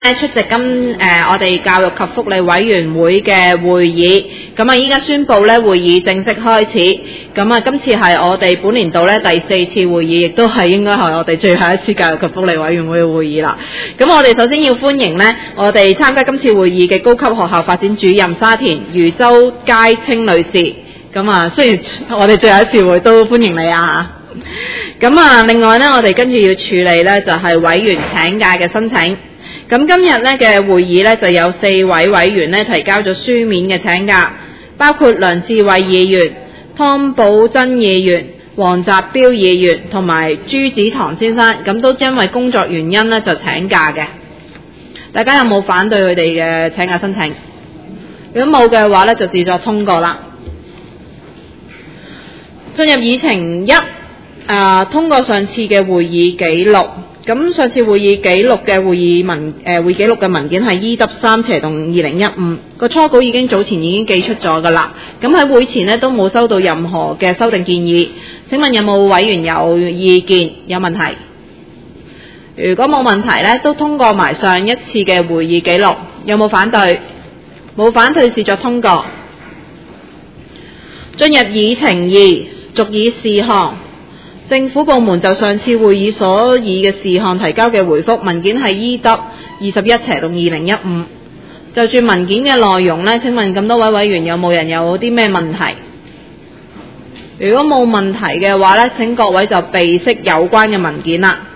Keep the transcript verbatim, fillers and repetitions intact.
出席今誒、呃、我哋教育及福利委員會嘅會議，咁啊依家宣布咧會議正式開始。咁啊今次係我哋本年度咧第四次會議，亦都係應該係我哋最後一次教育及福利委員會嘅會議啦。咁我哋首先要歡迎咧我哋參加今次會議嘅高級學校發展主任沙田余周佳清女士。咁啊雖然我哋最後一次會都歡迎你啊。咁啊另外咧我哋跟住要處理咧就係、是、委員請假嘅申請。咁今日咧嘅會議咧就有四位委員咧提交咗書面嘅請假，包括梁志偉議員、湯寶珍議員、黃澤標議員同埋朱子棠先生，咁都因為工作原因咧就請假嘅。大家有冇反對佢哋嘅請假申請？如果冇嘅話咧就自作通過啦。進入議程一，啊通過上次嘅會議記錄。咁上次會議記錄嘅會議文誒、呃、會記錄嘅文件係 E W 三斜洞二零一五個初稿已經早前已經寄出咗㗎啦。咁喺會前呢都冇收到任何嘅修訂建議。請問有冇委員有意見有問題？如果冇問題呢，都通過埋上一次嘅會議記錄。有冇反對？冇反對視作通過。進入議程二，續議事項。政府部門就上次會議所議嘅事項提交嘅回覆文件係 E W 二十一斜洞二零一五。就住文件嘅內容呢，請問咁多位委員有冇人有啲咩問題？如果冇問題嘅話呢，請各位就備悉有關嘅文件啦。